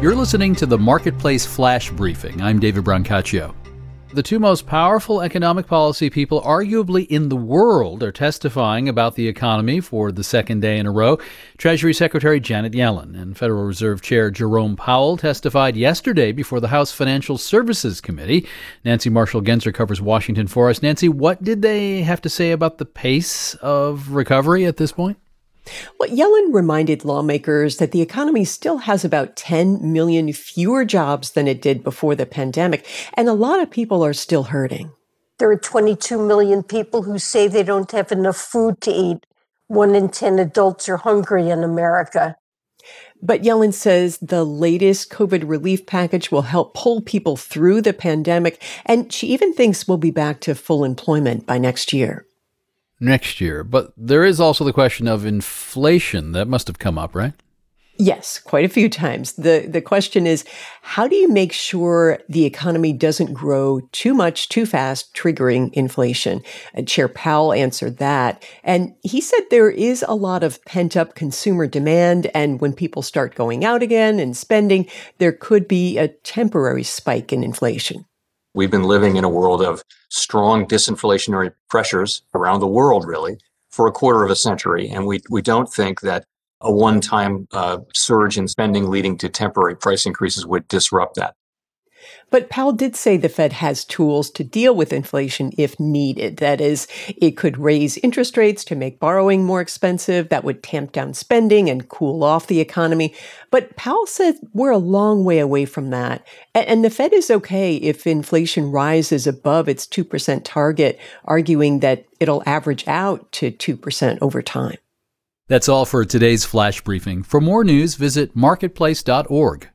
You're listening to the Marketplace Flash Briefing. I'm David Brancaccio. The two most powerful economic policy people arguably in the world are testifying about the economy for the second day in a row. Treasury Secretary Janet Yellen and Federal Reserve Chair Jerome Powell testified yesterday before the House Financial Services Committee. Nancy Marshall-Genzer covers Washington for us. Nancy, what did they have to say about the pace of recovery at this point? Well, Yellen reminded lawmakers that the economy still has about 10 million fewer jobs than it did before the pandemic, and a lot of people are still hurting. There are 22 million people who say they don't have enough food to eat. 1 in 10 adults are hungry in America. But Yellen says the latest COVID relief package will help pull people through the pandemic, and she even thinks we'll be back to full employment by next year. Next year. But there is also the question of inflation that must have come up, right? Yes, quite a few times. The question is, how do you make sure the economy doesn't grow too much, too fast, triggering inflation? Chair Powell answered that. And he said there is a lot of pent-up consumer demand. And when people start going out again and spending, there could be a temporary spike in inflation. We've been living in a world of strong disinflationary pressures around the world, really, for a quarter of a century. And we don't think that a one-time surge in spending leading to temporary price increases would disrupt that. But Powell did say the Fed has tools to deal with inflation if needed. That is, it could raise interest rates to make borrowing more expensive. That would tamp down spending and cool off the economy. But Powell said we're a long way away from that. And the Fed is okay if inflation rises above its 2% target, arguing that it'll average out to 2% over time. That's all for today's Flash Briefing. For more news, visit marketplace.org.